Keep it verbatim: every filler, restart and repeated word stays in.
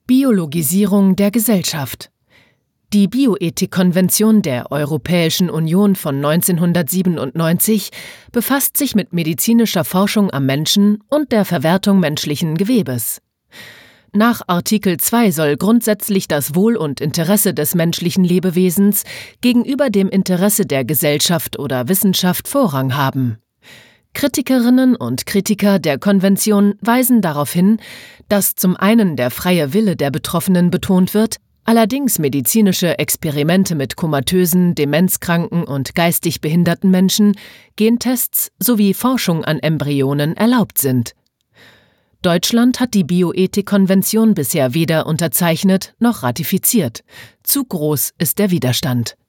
Biologisierung der Gesellschaft. Die Bioethik-Konvention der Europäischen Union von neunzehnhundertsiebenundneunzig befasst sich mit medizinischer Forschung am Menschen und der Verwertung menschlichen Gewebes. Nach Artikel zwei soll grundsätzlich das Wohl und Interesse des menschlichen Lebewesens gegenüber dem Interesse der Gesellschaft oder Wissenschaft Vorrang haben. Kritikerinnen und Kritiker der Konvention weisen darauf hin, dass zum einen der freie Wille der Betroffenen betont wird, allerdings medizinische Experimente mit komatösen, demenzkranken und geistig behinderten Menschen, Gentests sowie Forschung an Embryonen erlaubt sind. Deutschland hat die Bioethik-Konvention bisher weder unterzeichnet noch ratifiziert. Zu groß ist der Widerstand.